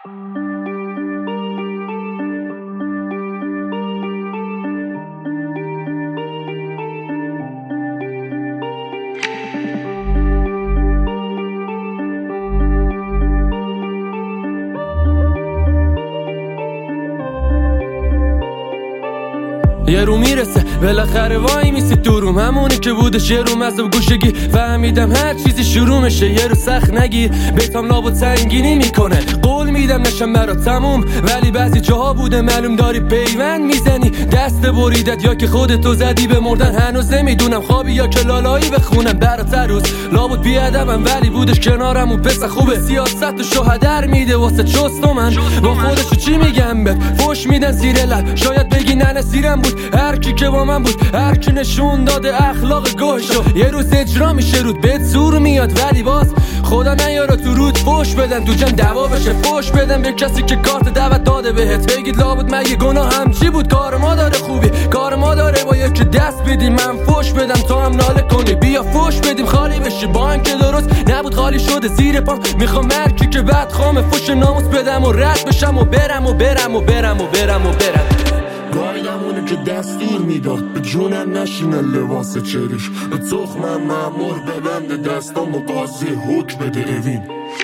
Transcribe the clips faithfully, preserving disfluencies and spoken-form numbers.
یه رو میرسه بالاخره وای میسی تو روم، همونی که بودش یه روم از گوشگی فهمیدم هر چیزی شروع میشه. یه رو سخت نگیر بیتام لابد سنگینی میکنه، قول میدم نشم برات تموم، ولی بعضی جاها بوده معلوم داری پیوند میزنی. دست بریدت یا که خودتو زدی به مردن، هنوز نمیدونم خوابی یا که لالایی بخونم برات هر روز. لابد بیادبم ولی بودش کنارم و پس خوبه، سیاست و شوهدر میده واسه چست و من با خودشو چی میگم بهت، فوش میدن زیر لب شاید بگی نه نصیرم بود. هر کی که با من بود، هر کی نشون داده اخلاق گوشو، یه روز اجرا میشه رود بهت زور میاد، ولی باز خدا نیاره تو رود فوش بدن تو جمع دعوا بشه. فوش بدن به کسی که کارت دعوت داده بهت، بگید لابد مگه گناه هم چی بود؟ کار ما داره خوبی، کار ما داره با یکی دست بدیم من فوش بدم تو هم ناله کنی. بیا فوش بدیم خالی بشی با هم که درست نبود خالی شده زیر پام. میخوام مرکی که بعد خامه فوش ناموس بدم و رد بشم و برم و برم و برم و برم و برم. گایدمونه که دستور میداد به جونم نشینه لباس چریش، به تخمم مامور ببنده دستام و قاضی حکم بده اوین.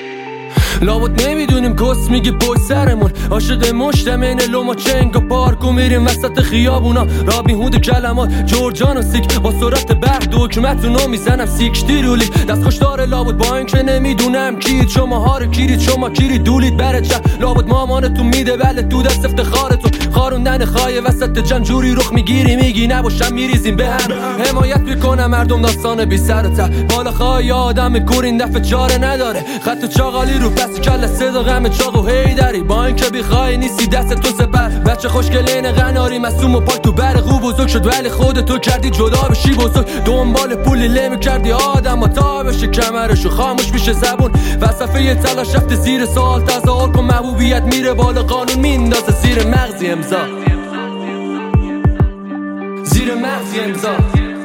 لابد نمیدونیم کس میگی پشت سرمون، عاشق مشتم این لوما چنگ و پارک و میریم وسط خیابونا. رابین هود کلمات جورجان و سیک با سرعت برق دکمتونو میزنم سیکشتی رولی دست خوش داره. لابد با این که نمیدونم کیت شما ها رو کیرید شما کیری دولید برد شد. لابد مامانتون میده بله تو دست افتخارتون، خاروندن خواهی وسط جمع جوری رخ میگیری میگی نباشم میریزیم به هم. حمایت میکنم مردم داستان بی سر و ته، بالا خواهی آدم کورین دفعه چاره نداره. خط و چاقالی رو پس کل صدا غم چاق و هیدری، با این که بخوای نیستی دست تو سپر. بچه خوشگلین قناری مصوم و پاک تو برقو بزرگ شد، ولی خودتو کردی جدا بشی بزرگ. دنبال پولی لمی کردی آدم و تا بشه کمرشو خاموش میشه زبون. وصفه تلاش رفته زیر سوال، تظاهر کن محبوبیت میره بالا قانون میندازه زیر مغزی امضا، زیر مغزی امضا،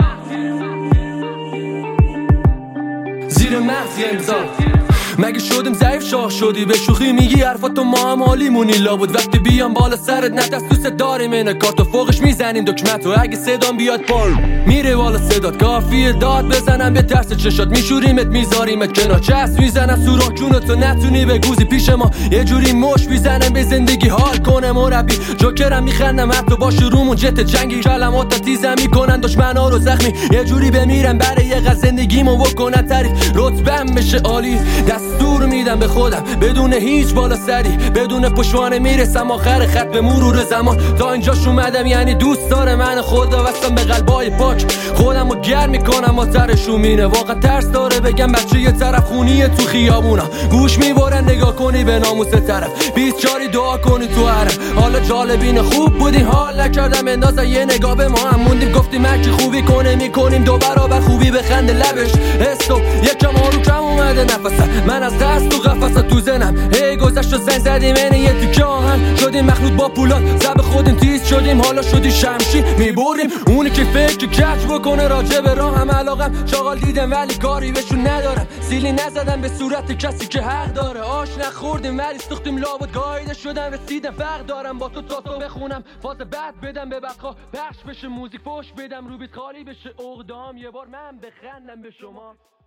زیر مغزی امضا. مگه شدیم ضعیف شاخ شدی به شوخی میگی حرفاتو ما هم حالی مونی. لابد وقتی بیام بالا سرت نه دست دوست داریم اینه کارتو فوقش میزنیم دکمتو، اگه صدام بیاد پال میره بالا صدات کافیه داد بزنم به ترس چشات میشوریمت میذاریمت کنار. چسب میزنم سوراخ جونتو نتونی بگوزی پیش ما، یه جوری مش میزنم به زندگی حال کنه مربی. جوکرم میخندم حتی با شرومون جت جنگی، کلمات تیزم میکنن دشمنا رو زخمی. یه جوری بمیرم برای یه قضا زندگیمو بکنن تعریف، رتبم بشه عالی. دستور میدم به خودم بدون هیچ بالا سری، بدون پشوانه میرسم آخر خط به مرور زمان. تا اینجاش اومدم یعنی دوست داره من خدا وستم به قلبای پاک، خودمو گرم میکنم آترشو مینه. واقعا ترس داره بگم بچه یه طرف خونیه تو خیابونا، گوش میبارن نگاه کنی به ناموس طرف. بیست چاری دعا کنی تو حرم، حالا جالبین خوب بودین حال نکردم اندازه یه نگاه به ما هم موندیم. گفتیم هرکی خوبی کنه میکنیم دو برابر خوبی بخنده لبش حسو یکم آرو کم اومده نفسم. من از دست تو قفصت تو زنم هی گذشت و زنگ زدیم اینه یه تیکه آهن شدیم مخلوط با پولاد زب خودیم تیز شدیم حالا شدی شمشی میبریم. اونی که فکر کچ بکنه راجع به راه هم علاقم چاقال دیدم ولی کاری بهشون ندارم. سیلی نزدم به صورت کسی که حق داره، آش نخوردیم ولی سوختیم لابد گایده شدم رسیدم. فرق دارم با تو تا تو بخونم فاز بد بدم به بدخواه پخش بشه موزیک فوش بدم رو بیت خالی بشه اقدام. یه بار من بخندم به شما.